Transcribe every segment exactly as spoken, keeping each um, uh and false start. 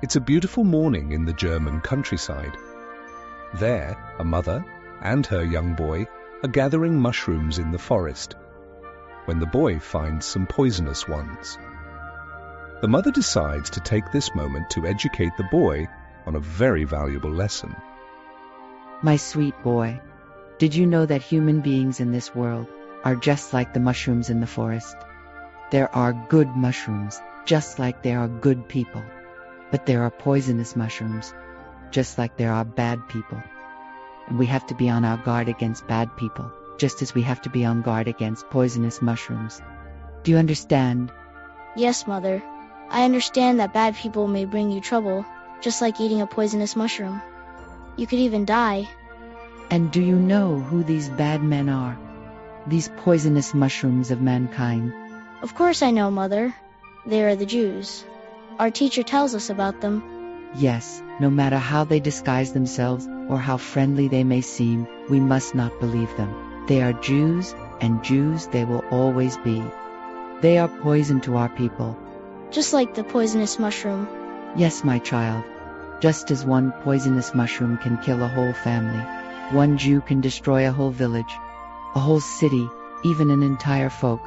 It's a beautiful morning in the German countryside. There, a mother and her young boy are gathering mushrooms in the forest, when the boy finds some poisonous ones. The mother decides to take this moment to educate the boy on a very valuable lesson. My sweet boy, did you know that human beings in this world are just like the mushrooms in the forest? There are good mushrooms, just like there are good people. But there are poisonous mushrooms, just like there are bad people. And we have to be on our guard against bad people, just as we have to be on guard against poisonous mushrooms. Do you understand? Yes, Mother. I understand that bad people may bring you trouble, just like eating a poisonous mushroom. You could even die. And do you know who these bad men are? These poisonous mushrooms of mankind? Of course I know, Mother. They are the Jews. Our teacher tells us about them. Yes, no matter how they disguise themselves or how friendly they may seem, we must not believe them. They are Jews, and Jews they will always be. They are poison to our people. Just like the poisonous mushroom. Yes, my child. Just as one poisonous mushroom can kill a whole family, one Jew can destroy a whole village, a whole city, even an entire folk.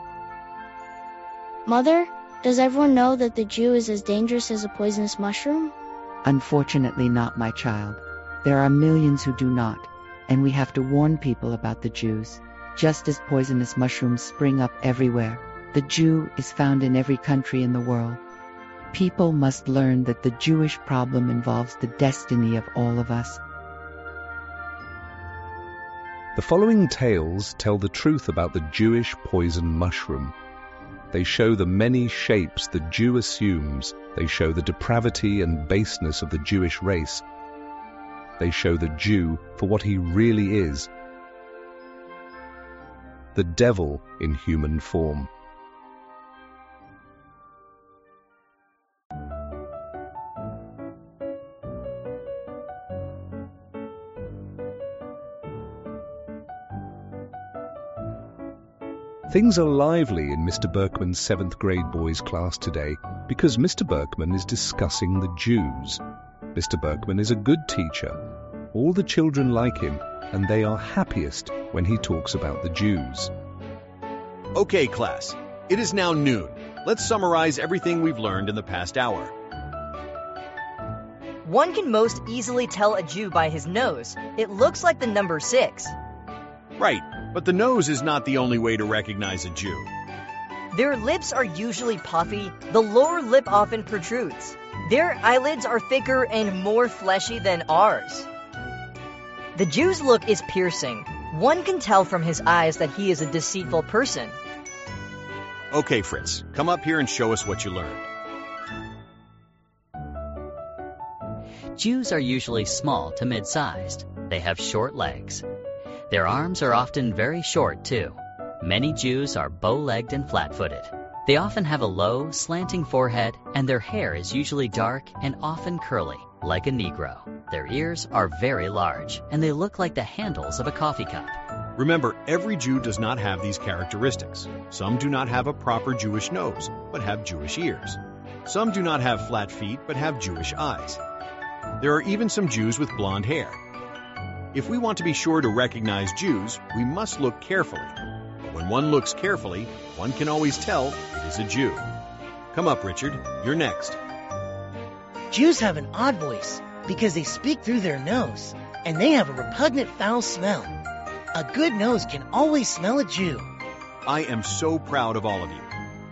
Mother, does everyone know that the Jew is as dangerous as a poisonous mushroom? Unfortunately not, my child. There are millions who do not, and we have to warn people about the Jews. Just as poisonous mushrooms spring up everywhere, the Jew is found in every country in the world. People must learn that the Jewish problem involves the destiny of all of us. The following tales tell the truth about the Jewish poison mushroom. They show the many shapes the Jew assumes. They show the depravity and baseness of the Jewish race. They show the Jew for what he really is, the devil in human form. Things are lively in Mister Berkman's seventh grade boys' class today because Mister Berkman is discussing the Jews. Mister Berkman is a good teacher. All the children like him, and they are happiest when he talks about the Jews. Okay, class. It is now noon. Let's summarize everything we've learned in the past hour. One can most easily tell a Jew by his nose. It looks like the number six. Right, but the nose is not the only way to recognize a Jew. Their lips are usually puffy. The lower lip often protrudes. Their eyelids are thicker and more fleshy than ours. The Jew's look is piercing. One can tell from his eyes that he is a deceitful person. Okay, Fritz, come up here and show us what you learned. Jews are usually small to mid-sized. They have short legs. Their arms are often very short, too. Many Jews are bow-legged and flat-footed. They often have a low, slanting forehead, and their hair is usually dark and often curly, like a Negro. Their ears are very large, and they look like the handles of a coffee cup. Remember, every Jew does not have these characteristics. Some do not have a proper Jewish nose, but have Jewish ears. Some do not have flat feet, but have Jewish eyes. There are even some Jews with blonde hair. If we want to be sure to recognize Jews, we must look carefully. But when one looks carefully, one can always tell it is a Jew. Come up, Richard. You're next. Jews have an odd voice because they speak through their nose, and they have a repugnant foul smell. A good nose can always smell a Jew. I am so proud of all of you.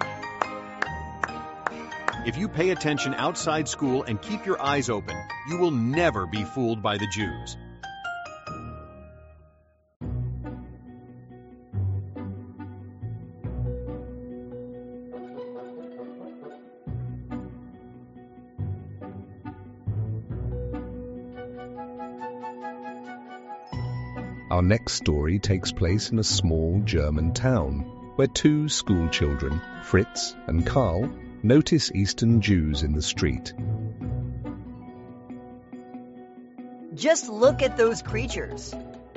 If you pay attention outside school and keep your eyes open, you will never be fooled by the Jews. Our next story takes place in a small German town, where two school children, Fritz and Karl, notice Eastern Jews in the street. Just look at those creatures.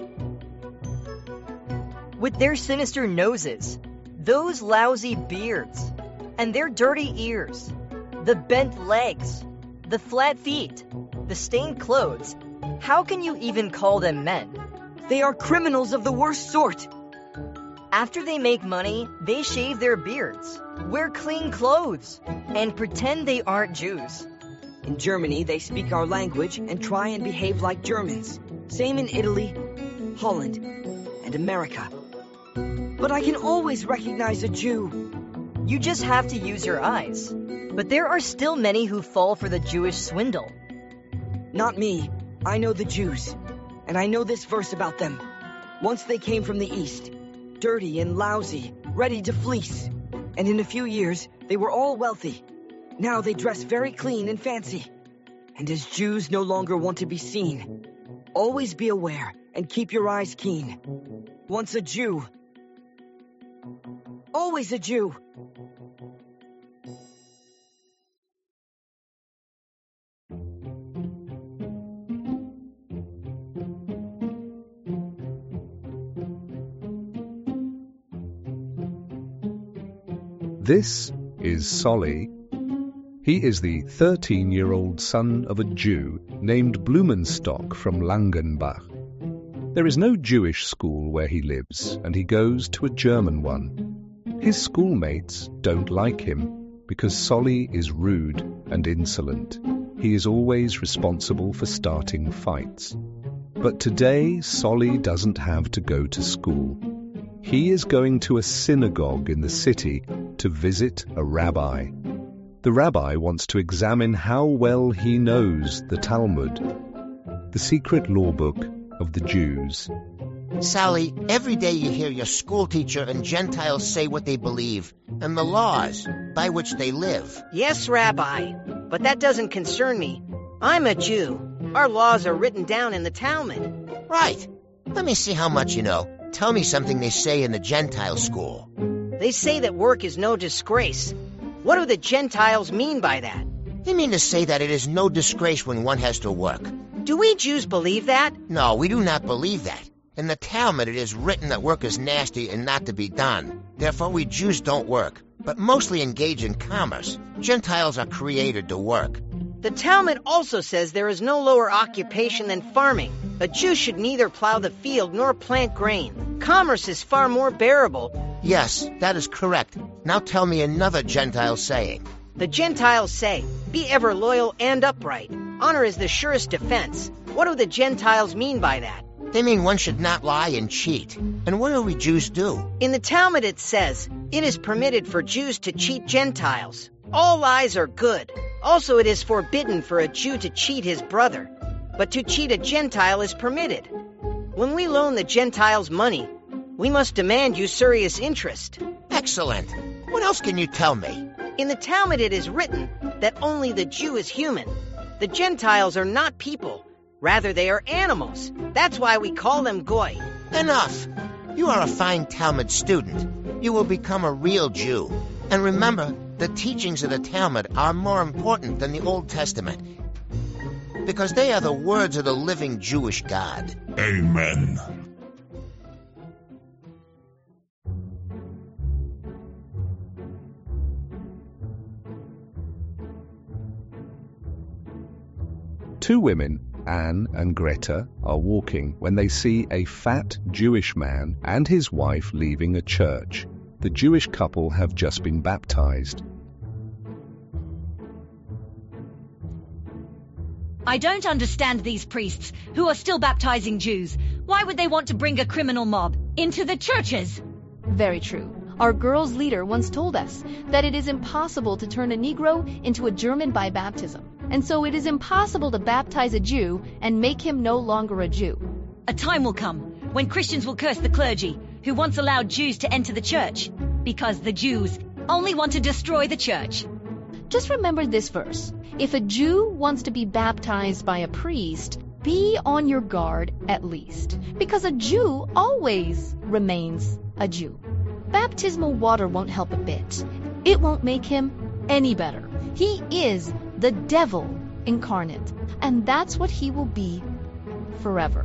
With their sinister noses, those lousy beards, and their dirty ears, the bent legs, The flat feet, the stained clothes. How can you even call them men? They are criminals of the worst sort. After they make money, they shave their beards, wear clean clothes, and pretend they aren't Jews. In Germany, they speak our language and try and behave like Germans. Same in Italy, Holland, and America. But I can always recognize a Jew. You just have to use your eyes. But there are still many who fall for the Jewish swindle. Not me. I know the Jews. And I know this verse about them. Once they came from the East, dirty and lousy, ready to fleece. And in a few years, they were all wealthy. Now they dress very clean and fancy. And as Jews no longer want to be seen, always be aware and keep your eyes keen. Once a Jew, always a Jew. This is Solly. He is the thirteen-year-old son of a Jew named Blumenstock from Langenbach. There is no Jewish school where he lives, and he goes to a German one. His schoolmates don't like him because Solly is rude and insolent. He is always responsible for starting fights. But today, Solly doesn't have to go to school. He is going to a synagogue in the city to visit a rabbi. The rabbi wants to examine how well he knows the Talmud, the secret law book of the Jews. Sally, every day you hear your schoolteacher and Gentiles say what they believe and the laws by which they live. Yes, Rabbi, but that doesn't concern me. I'm a Jew. Our laws are written down in the Talmud. Right. Let me see how much you know. Tell me something they say in the Gentile school. They say that work is no disgrace. What do the Gentiles mean by that? They mean to say that it is no disgrace when one has to work. Do we Jews believe that? No, we do not believe that. In the Talmud it is written that work is nasty and not to be done. Therefore we Jews don't work, but mostly engage in commerce. Gentiles are created to work. The Talmud also says there is no lower occupation than farming. A Jew should neither plow the field nor plant grain. Commerce is far more bearable. Yes, that is correct. Now tell me another Gentile saying. The Gentiles say, be ever loyal and upright. Honor is the surest defense. What do the Gentiles mean by that? They mean one should not lie and cheat. And what do we Jews do? In the Talmud it says, it is permitted for Jews to cheat Gentiles. All lies are good. Also it is forbidden for a Jew to cheat his brother. But to cheat a Gentile is permitted. When we loan the Gentiles money, we must demand usurious interest. Excellent. What else can you tell me? In the Talmud it is written that only the Jew is human. The Gentiles are not people. Rather, they are animals. That's why we call them Goy. Enough. You are a fine Talmud student. You will become a real Jew. And remember, the teachings of the Talmud are more important than the Old Testament, because they are the words of the living Jewish God. Amen. Two women, Anne and Greta, are walking when they see a fat Jewish man and his wife leaving a church. The Jewish couple have just been baptized. I don't understand these priests who are still baptizing Jews. Why would they want to bring a criminal mob into the churches? Very true. Our girls' leader once told us that it is impossible to turn a Negro into a German by baptism. And so it is impossible to baptize a Jew and make him no longer a Jew. A time will come when Christians will curse the clergy who once allowed Jews to enter the church, because the Jews only want to destroy the church. Just remember this verse. If a Jew wants to be baptized by a priest, be on your guard at least, because a Jew always remains a Jew. Baptismal water won't help a bit. It won't make him any better. He is the devil incarnate, and that's what he will be forever.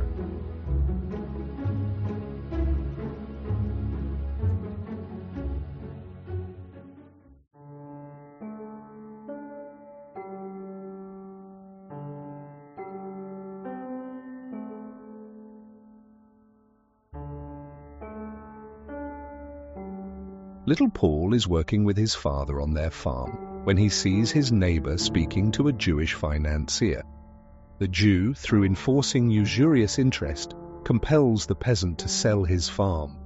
Little Paul is working with his father on their farm when he sees his neighbor speaking to a Jewish financier. The Jew, through enforcing usurious interest, compels the peasant to sell his farm.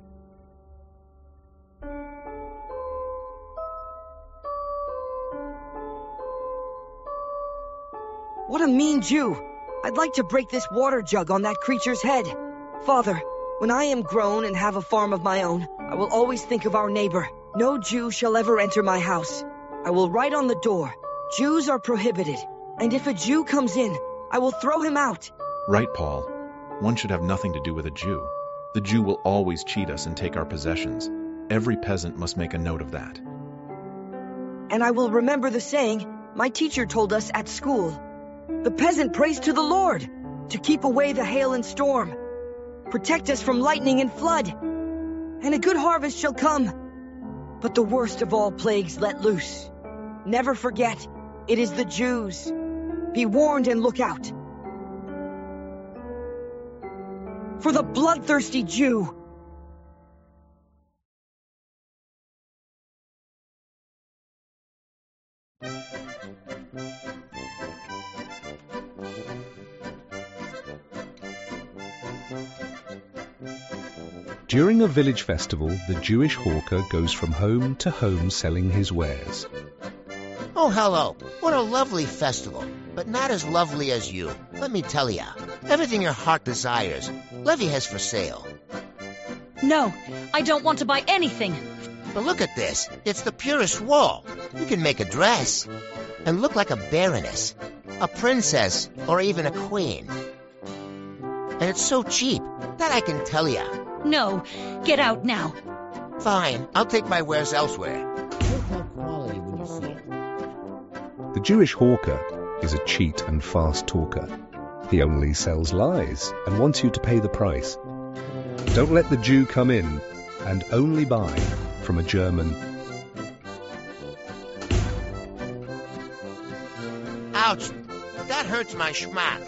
What a mean Jew! I'd like to break this water jug on that creature's head. Father, when I am grown and have a farm of my own, I will always think of our neighbor. No Jew shall ever enter my house. I will write on the door, Jews are prohibited. And if a Jew comes in, I will throw him out. Right, Paul. One should have nothing to do with a Jew. The Jew will always cheat us and take our possessions. Every peasant must make a note of that. And I will remember the saying my teacher told us at school. The peasant prays to the Lord to keep away the hail and storm. Protect us from lightning and flood. And a good harvest shall come. But the worst of all plagues let loose. Never forget, it is the Jews. Be warned and look out. For the bloodthirsty Jew. During a village festival, the Jewish hawker goes from home to home selling his wares. Oh, hello. What a lovely festival, but not as lovely as you. Let me tell ya, everything your heart desires, Levy has for sale. No, I don't want to buy anything. But look at this. It's the purest wool. You can make a dress and look like a baroness, a princess, or even a queen. And it's so cheap that I can tell ya. No, get out now. Fine, I'll take my wares elsewhere. You'll tell quality when you see it. The Jewish hawker is a cheat and fast talker. He only sells lies and wants you to pay the price. Don't let the Jew come in, and only buy from a German. Ouch! That hurts my schmack.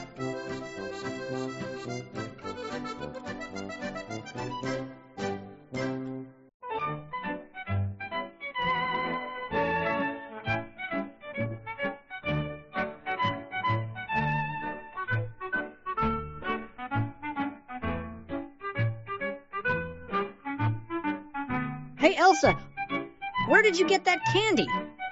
Hey, Elsa, where did you get that candy?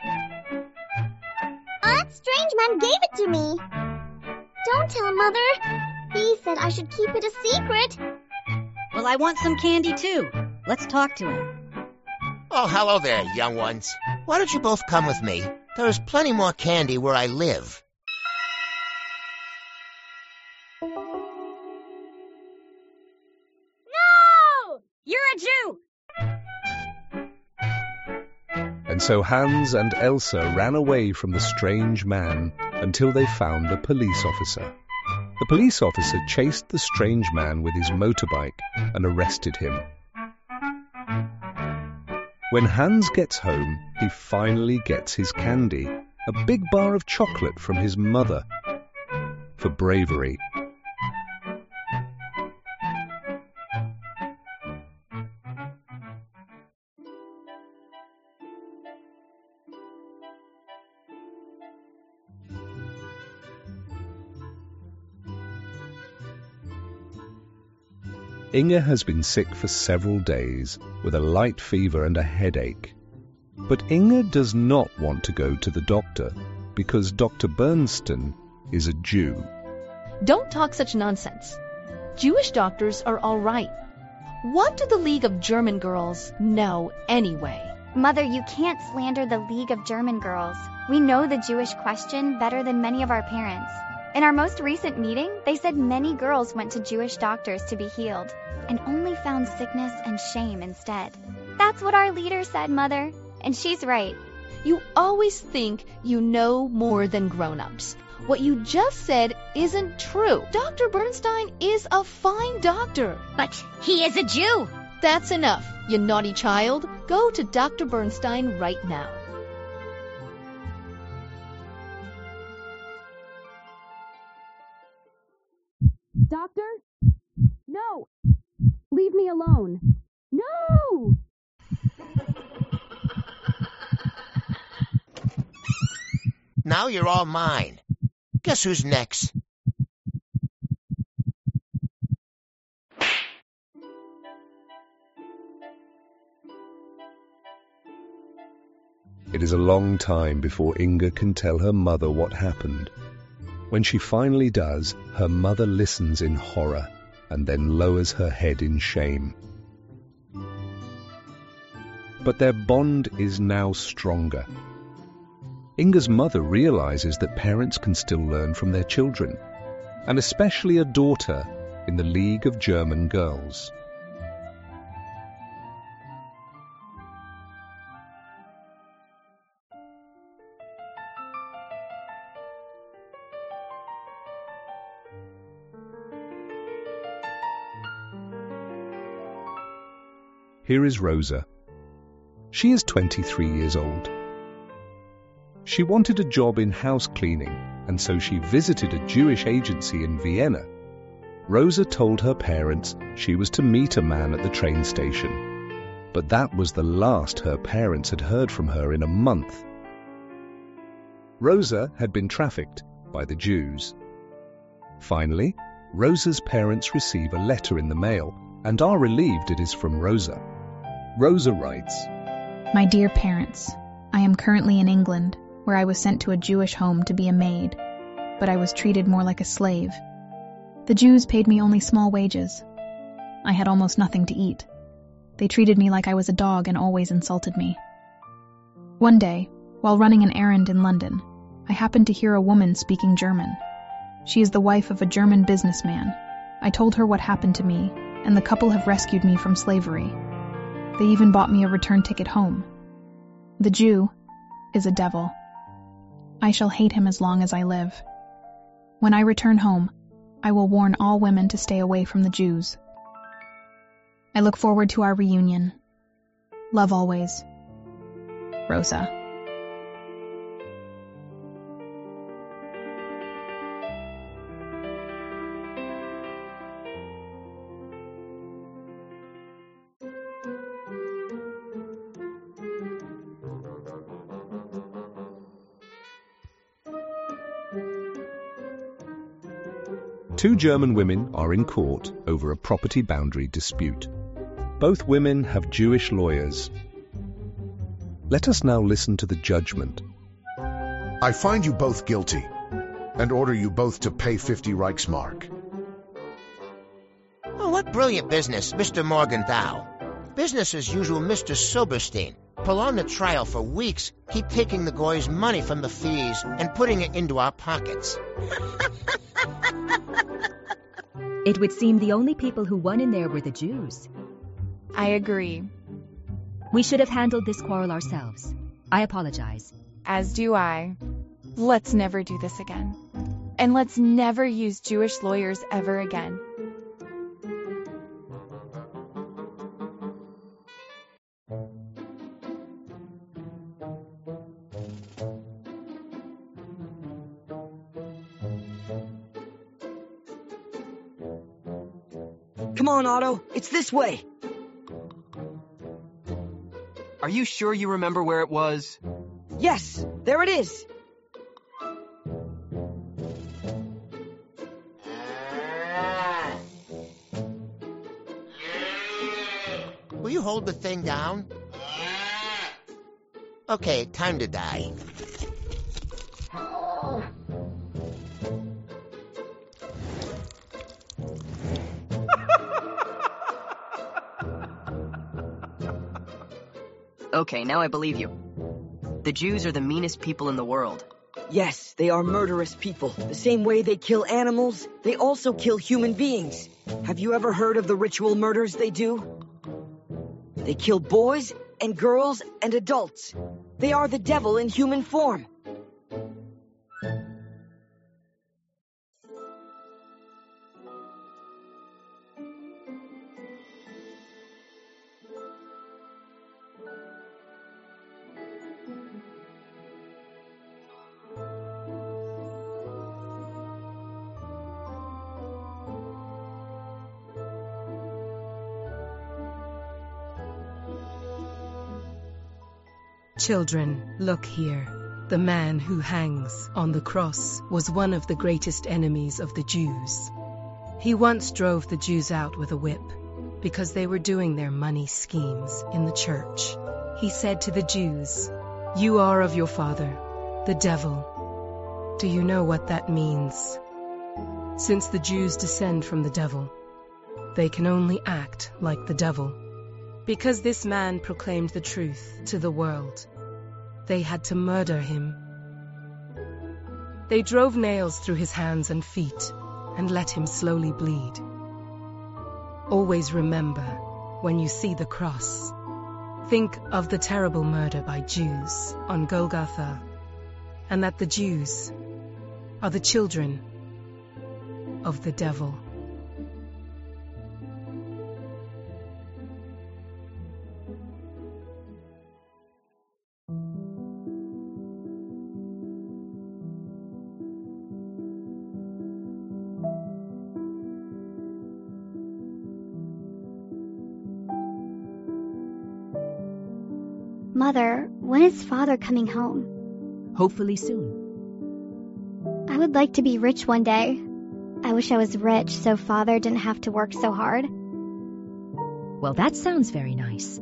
That strange man gave it to me. Don't tell Mother. He said I should keep it a secret. Well, I want some candy too. Let's talk to him. Oh, hello there, young ones. Why don't you both come with me? There is plenty more candy where I live. No! You're a Jew! And so Hans and Elsa ran away from the strange man until they found a police officer. The police officer chased the strange man with his motorbike and arrested him. When Hans gets home, he finally gets his candy, a big bar of chocolate from his mother. For bravery. Inge has been sick for several days with a light fever and a headache. But Inge does not want to go to the doctor because Doctor Bernstein is a Jew. Don't talk such nonsense. Jewish doctors are all right. What do the League of German Girls know anyway? Mother, you can't slander the League of German Girls. We know the Jewish question better than many of our parents. In our most recent meeting, they said many girls went to Jewish doctors to be healed and only found sickness and shame instead. That's what our leader said, Mother, and she's right. You always think you know more than grown-ups. What you just said isn't true. Doctor Bernstein is a fine doctor. But he is a Jew. That's enough, you naughty child. Go to Doctor Bernstein right now. Doctor? No! Leave me alone. No! Now you're all mine. Guess who's next? It is a long time before Inga can tell her mother what happened. When she finally does, her mother listens in horror and then lowers her head in shame. But their bond is now stronger. Inga's mother realizes that parents can still learn from their children, and especially a daughter in the League of German Girls. Here is Rosa. She is twenty-three years old. She wanted a job in house cleaning, and so she visited a Jewish agency in Vienna. Rosa told her parents she was to meet a man at the train station, but that was the last her parents had heard from her in a month. Rosa had been trafficked by the Jews. Finally, Rosa's parents receive a letter in the mail and are relieved it is from Rosa. Rosa writes, My dear parents, I am currently in England, where I was sent to a Jewish home to be a maid, but I was treated more like a slave. The Jews paid me only small wages. I had almost nothing to eat. They treated me like I was a dog and always insulted me. One day, while running an errand in London, I happened to hear a woman speaking German. She is the wife of a German businessman. I told her what happened to me, and the couple have rescued me from slavery. They even bought me a return ticket home. The Jew is a devil. I shall hate him as long as I live. When I return home, I will warn all women to stay away from the Jews. I look forward to our reunion. Love always. Rosa. Two German women are in court over a property boundary dispute. Both women have Jewish lawyers. Let us now listen to the judgment. I find you both guilty and order you both to pay fifty Reichsmark. Oh, what brilliant business, Mister Morgenthau. Business as usual, Mister Silberstein. Prolong the trial for weeks, keep taking the goy's money from the fees and putting it into our pockets. It would seem the only people who won in there were the Jews. I agree. We should have handled this quarrel ourselves. I apologize. As do I. Let's never do this again. And let's never use Jewish lawyers ever again. Come on, Otto. It's this way. Are you sure you remember where it was? Yes, there it is. Will you hold the thing down? Okay, time to die. Okay, now I believe you. The Jews are the meanest people in the world. Yes, they are murderous people. The same way they kill animals, they also kill human beings. Have you ever heard of the ritual murders they do? They kill boys and girls and adults. They are the devil in human form. Children, look here. The man who hangs on the cross was one of the greatest enemies of the Jews. He once drove the Jews out with a whip because they were doing their money schemes in the church. He said to the Jews, "You are of your father, the devil." Do you know what that means? Since the Jews descend from the devil, they can only act like the devil. Because this man proclaimed the truth to the world, they had to murder him. They drove nails through his hands and feet and let him slowly bleed. Always remember, when you see the cross, think of the terrible murder by Jews on Golgotha, and that the Jews are the children of the devil. Mother, when is Father coming home? Hopefully soon. I would like to be rich one day. I wish I was rich so Father didn't have to work so hard. Well, that sounds very nice.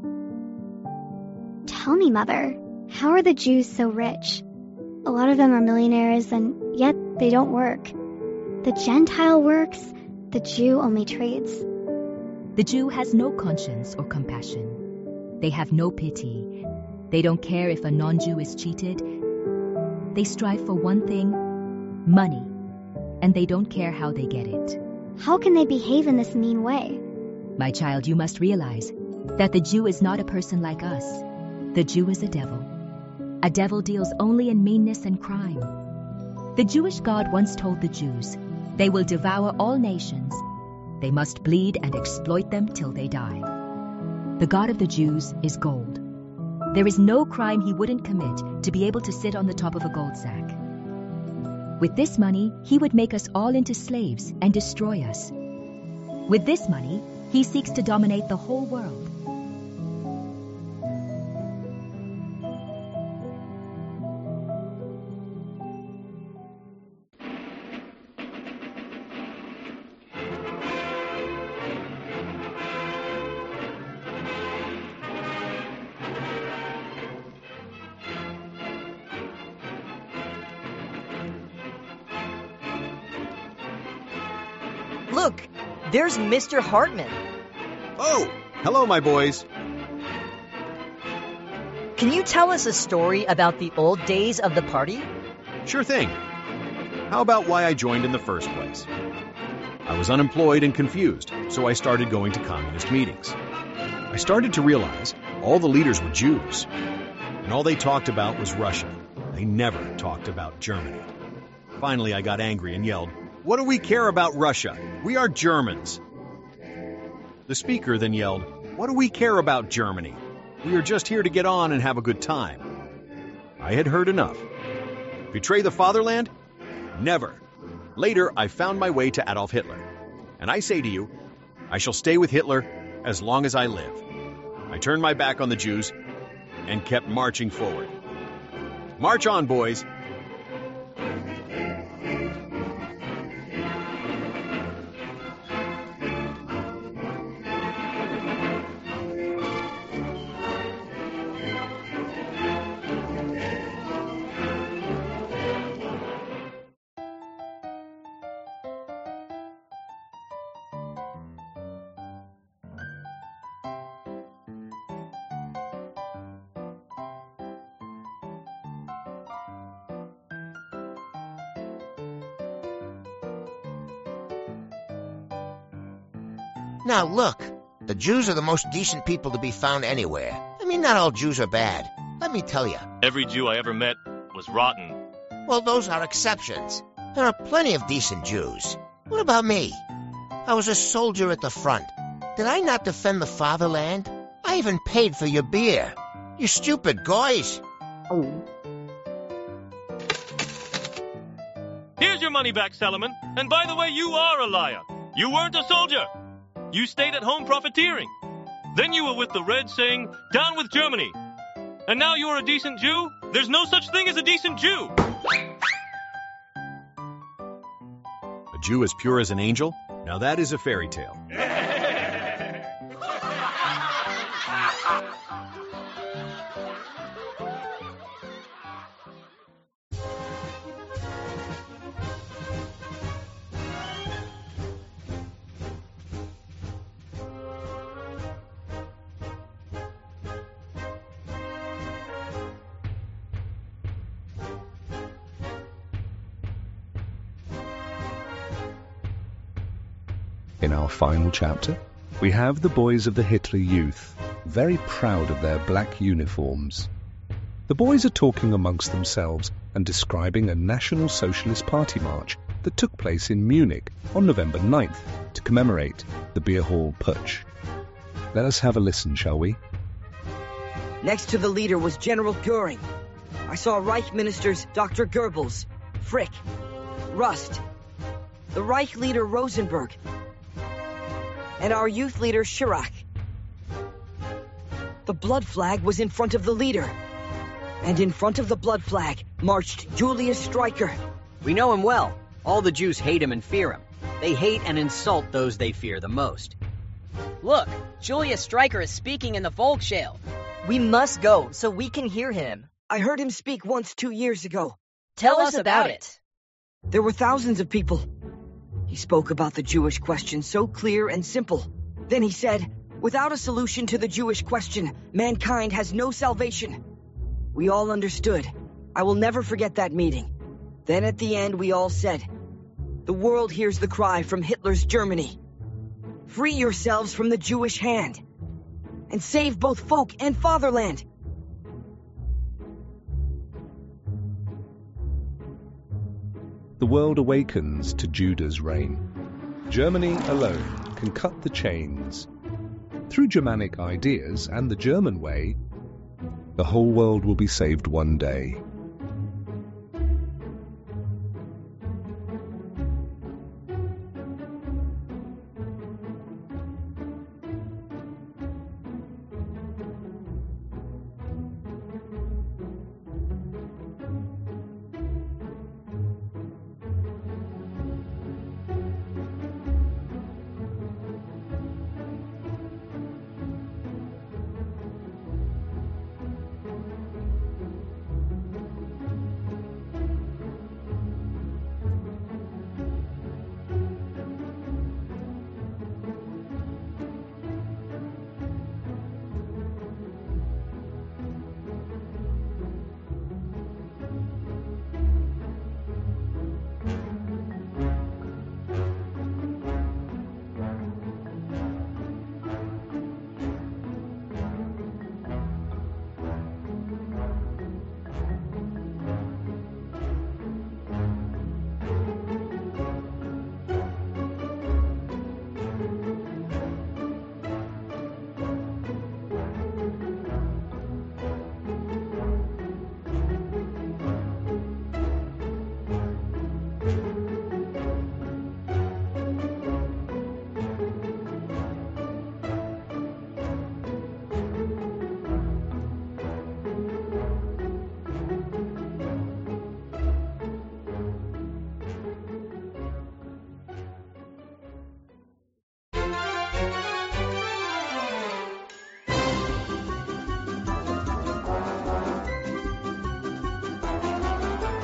Tell me, Mother, how are the Jews so rich? A lot of them are millionaires, and yet they don't work. The Gentile works, the Jew only trades. The Jew has no conscience or compassion. They have no pity. They don't care if a non-Jew is cheated. They strive for one thing, money, and they don't care how they get it. How can they behave in this mean way? My child, you must realize that the Jew is not a person like us. The Jew is a devil. A devil deals only in meanness and crime. The Jewish God once told the Jews, they will devour all nations. They must bleed and exploit them till they die. The God of the Jews is gold. There is no crime he wouldn't commit to be able to sit on the top of a gold sack. With this money, he would make us all into slaves and destroy us. With this money, he seeks to dominate the whole world. Look, there's Mister Hartman. Oh, hello, my boys. Can you tell us a story about the old days of the party? Sure thing. How about why I joined in the first place? I was unemployed and confused, so I started going to communist meetings. I started to realize all the leaders were Jews, and all they talked about was Russia. They never talked about Germany. Finally, I got angry and yelled, "What do we care about Russia? We are Germans." The speaker then yelled, "What do we care about Germany? We are just here to get on and have a good time." I had heard enough. Betray the fatherland? Never. Later, I found my way to Adolf Hitler. And I say to you, I shall stay with Hitler as long as I live. I turned my back on the Jews and kept marching forward. March on, boys. Now look, the Jews are the most decent people to be found anywhere. I mean, not all Jews are bad. Let me tell you. Every Jew I ever met was rotten. Well, those are exceptions. There are plenty of decent Jews. What about me? I was a soldier at the front. Did I not defend the fatherland? I even paid for your beer. You stupid guys. Oh. Here's your money back, Solomon. And by the way, you are a liar. You weren't a soldier. You stayed at home profiteering. Then you were with the Reds saying, "Down with Germany." And now you're a decent Jew? There's no such thing as a decent Jew! A Jew as pure as an angel? Now that is a fairy tale. In our final chapter, we have the boys of the Hitler Youth, very proud of their black uniforms. The boys are talking amongst themselves and describing a National Socialist Party march that took place in Munich on November ninth to commemorate the Beer Hall Putsch. Let us have a listen, shall we? Next to the leader was General Goering. I saw Reich ministers Doctor Goebbels, Frick, Rust, the Reich leader Rosenberg, and our youth leader Schirach. The blood flag was in front of the leader, and in front of the blood flag marched Julius Streicher. We know him well. All the Jews hate him and fear him. They hate and insult those they fear the most. Look, Julius Streicher is speaking in the Volkshalle. We must go so we can hear him. I heard him speak once two years ago. Tell, Tell us about it. it. There were thousands of people. He spoke about the Jewish question so clear and simple. Then he said, without a solution to the Jewish question, mankind has no salvation. We all understood. I will never forget that meeting. Then at the end we all said, the world hears the cry from Hitler's Germany. Free yourselves from the Jewish hand and save both folk and fatherland. The world awakens to Judah's reign. Germany alone can cut the chains. Through Germanic ideas and the German way, the whole world will be saved one day.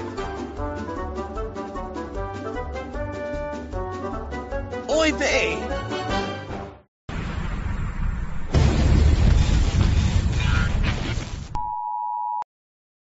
Oy vey!